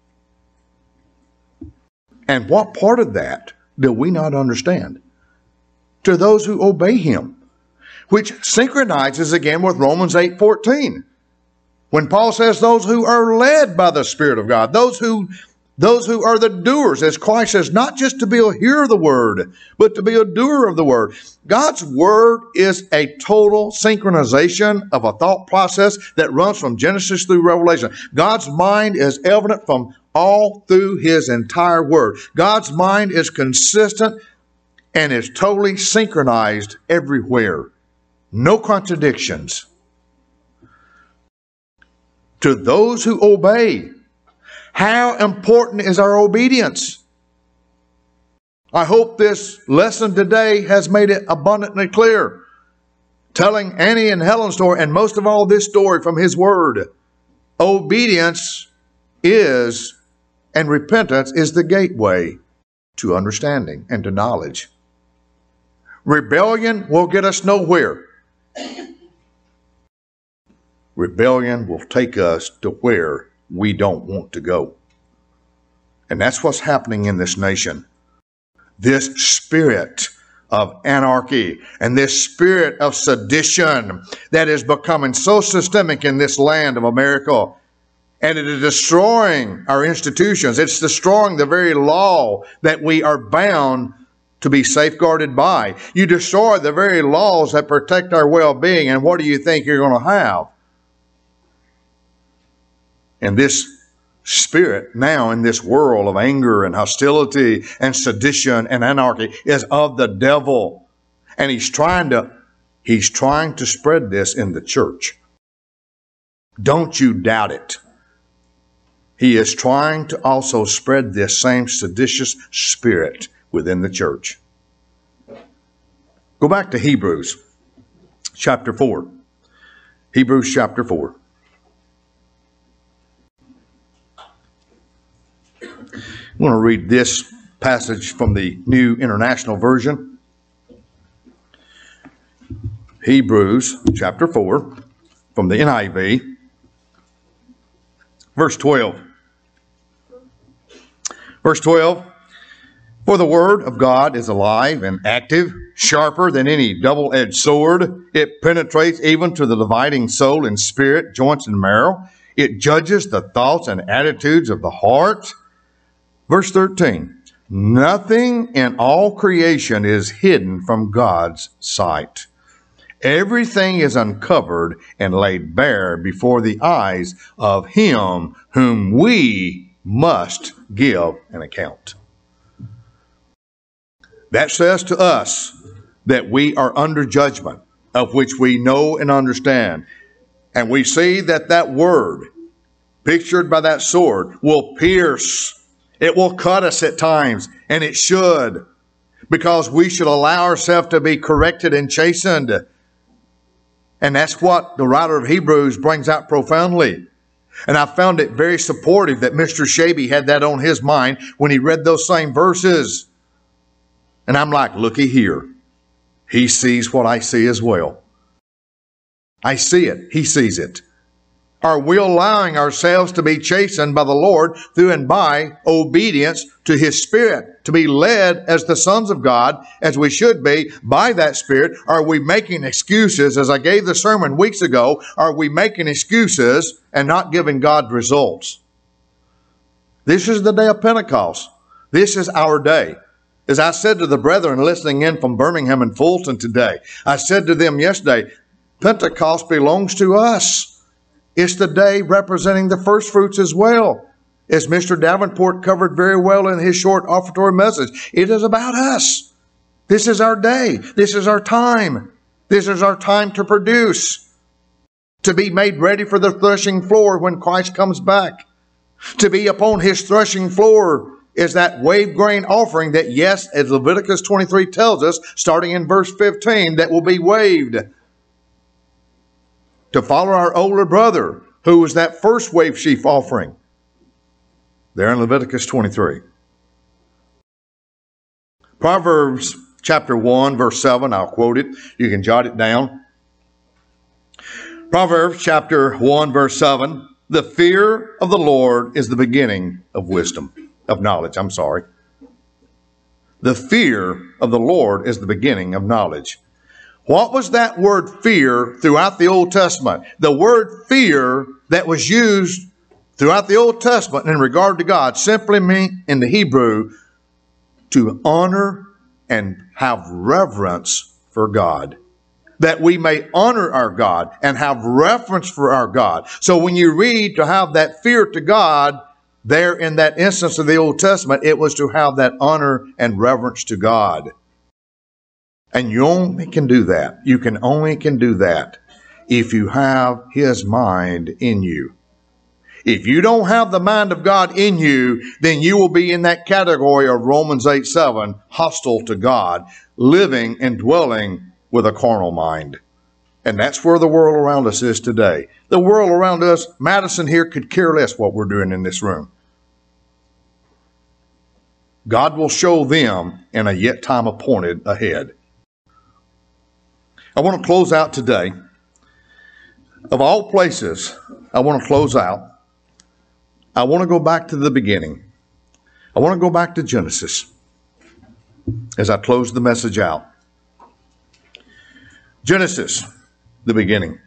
And what part of that do we not understand? To those who obey Him, which synchronizes again with Romans 8:14. When Paul says those who are led by the Spirit of God, those who are the doers, as Christ says, not just to be a hearer of the word, but to be a doer of the word. God's word is a total synchronization of a thought process that runs from Genesis through Revelation. God's mind is evident from all through His entire word. God's mind is consistent and is totally synchronized everywhere. No contradictions. To those who obey, how important is our obedience? I hope this lesson today has made it abundantly clear. Telling Annie and Helen's story, and most of all this story from His Word. Obedience is, and repentance is the gateway to understanding and to knowledge. Rebellion will get us nowhere. Rebellion will take us to where we don't want to go. And that's what's happening in this nation. This spirit of anarchy and this spirit of sedition that is becoming so systemic in this land of America. And it is destroying our institutions. It's destroying the very law that we are bound to be safeguarded by. You destroy the very laws that protect our well-being, and what do you think you're going to have? And this spirit now in this world of anger and hostility and sedition and anarchy is of the devil. And he's trying to spread this in the church. Don't you doubt it. He is trying to also spread this same seditious spirit within the church. Go back to Hebrews chapter 4. Hebrews chapter 4. I want to read this passage from the New International Version. Hebrews chapter 4 from the NIV. Verse 12. Verse 12. For the word of God is alive and active, sharper than any double-edged sword. It penetrates even to the dividing soul and spirit, joints and marrow. It judges the thoughts and attitudes of the heart. Verse 13, nothing in all creation is hidden from God's sight. Everything is uncovered and laid bare before the eyes of Him whom we must give an account. That says to us that we are under judgment, of which we know and understand. And we see that that word, pictured by that sword, will pierce. It will cut us at times, and it should, because we should allow ourselves to be corrected and chastened. And that's what the writer of Hebrews brings out profoundly. And I found it very supportive that Mr. Shaby had that on his mind when he read those same verses. And I'm like, looky here. He sees what I see as well. I see it. He sees it. Are we allowing ourselves to be chastened by the Lord through and by obedience to His Spirit, to be led as the sons of God, as we should be by that Spirit? Are we making excuses? As I gave the sermon weeks ago, are we making excuses and not giving God results? This is the day of Pentecost. This is our day. As I said to the brethren listening in from Birmingham and Fulton today, I said to them yesterday, Pentecost belongs to us. It's the day representing the first fruits as well. As Mr. Davenport covered very well in his short offertory message, it is about us. This is our day. This is our time. This is our time to produce, to be made ready for the threshing floor when Christ comes back. To be upon His threshing floor is that wave grain offering that, yes, as Leviticus 23 tells us, starting in verse 15, that will be waved. To follow our older brother, who was that first wave sheaf offering, there in Leviticus 23. Proverbs chapter 1, verse 7, I'll quote it. You can jot it down. Proverbs chapter 1, verse 7, the fear of the Lord is the beginning of wisdom, of knowledge, The fear of the Lord is the beginning of knowledge. What was that word fear throughout the Old Testament? The word fear that was used throughout the Old Testament in regard to God simply meant in the Hebrew to honor and have reverence for God. That we may honor our God and have reverence for our God. So when you read to have that fear to God, there in that instance of the Old Testament, it was to have that honor and reverence to God. And you only can do that. You can only do that if you have His mind in you. If you don't have the mind of God in you, then you will be in that category of Romans 8:7, hostile to God, living and dwelling with a carnal mind. And that's where the world around us is today. The world around us, Madison here could care less what we're doing in this room. God will show them in a yet time appointed ahead. I want to close out today. Of all places, I want to close out. I want to go back to the beginning. I want to go back to Genesis as I close the message out. Genesis, the beginning.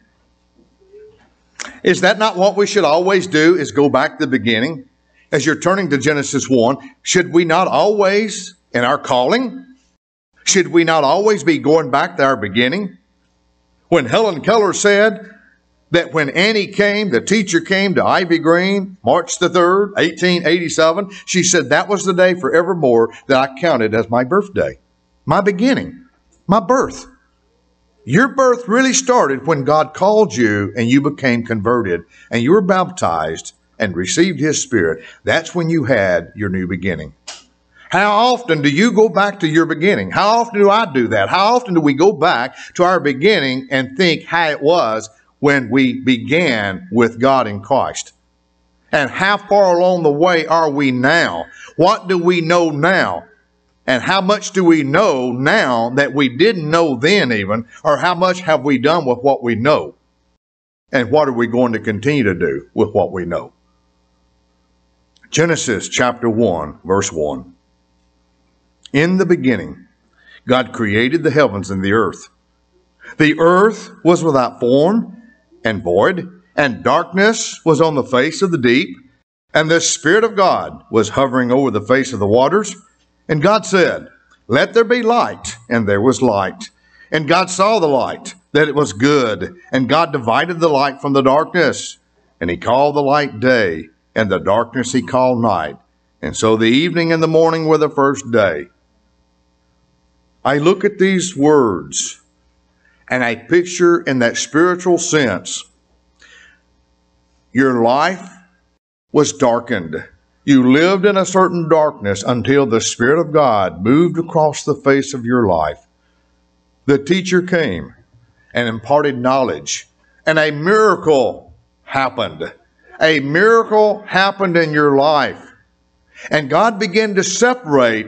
Is that not what we should always do, is go back to the beginning? As you're turning to Genesis 1, should we not always, in our calling, should we not always be going back to our beginning? When Helen Keller said that when Annie came, the teacher came to Ivy Green, March the 3rd, 1887, she said that was the day forevermore that I counted as my birthday, my beginning, my birth. Your birth really started when God called you and you became converted and you were baptized and received His Spirit. That's when you had your new beginning. How often do you go back to your beginning? How often do I do that? How often do we go back to our beginning and think how it was when we began with God in Christ? And how far along the way are we now? What do we know now? And how much do we know now that we didn't know then even? Or how much have we done with what we know? And what are we going to continue to do with what we know? Genesis chapter 1, verse 1. In the beginning, God created the heavens and the earth. The earth was without form and void, and darkness was on the face of the deep, and the Spirit of God was hovering over the face of the waters. And God said, "Let there be light," and there was light. And God saw the light, that it was good, and God divided the light from the darkness. And He called the light day, and the darkness he called night. And so the evening and the morning were the first day. I look at these words and I picture in that spiritual sense, your life was darkened. You lived in a certain darkness until the Spirit of God moved across the face of your life. The teacher came and imparted knowledge, and a miracle happened. A miracle happened in your life. And God began to separate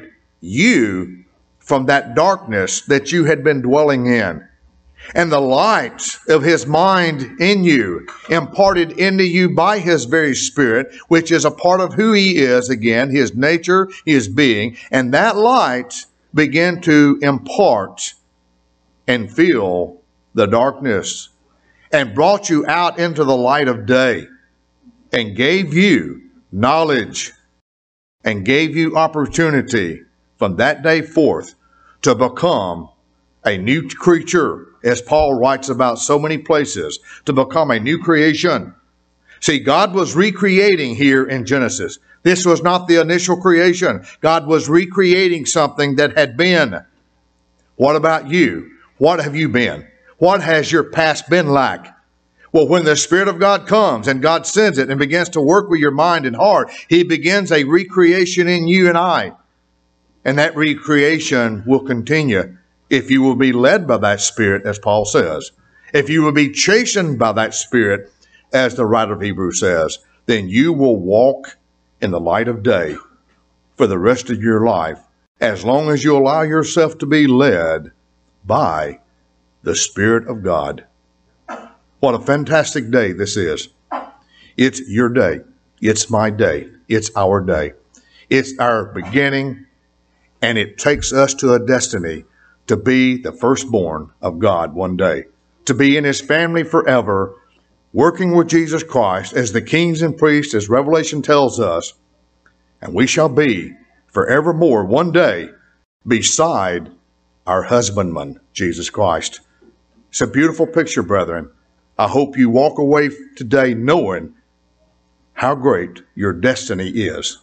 you from that darkness that you had been dwelling in. And the light of His mind in you, imparted into you by His very Spirit, which is a part of who He is, again, His nature, His being. And that light began to impart and fill the darkness and brought you out into the light of day and gave you knowledge and gave you opportunity from that day forth to become a new creature, as Paul writes about so many places, to become a new creation. See, God was recreating here in Genesis. This was not the initial creation. God was recreating something that had been. What about you? What have you been? What has your past been like? Well, when the Spirit of God comes and God sends it and begins to work with your mind and heart, He begins a recreation in you and I. And that recreation will continue if you will be led by that Spirit, as Paul says. If you will be chastened by that Spirit, as the writer of Hebrews says, then you will walk in the light of day for the rest of your life, as long as you allow yourself to be led by the Spirit of God. What a fantastic day this is. It's your day. It's my day. It's our day. It's our beginning, and it takes us to a destiny to be the firstborn of God one day, to be in His family forever, working with Jesus Christ as the kings and priests, as Revelation tells us, and we shall be forevermore one day beside our husbandman, Jesus Christ. It's a beautiful picture, brethren. I hope you walk away today knowing how great your destiny is.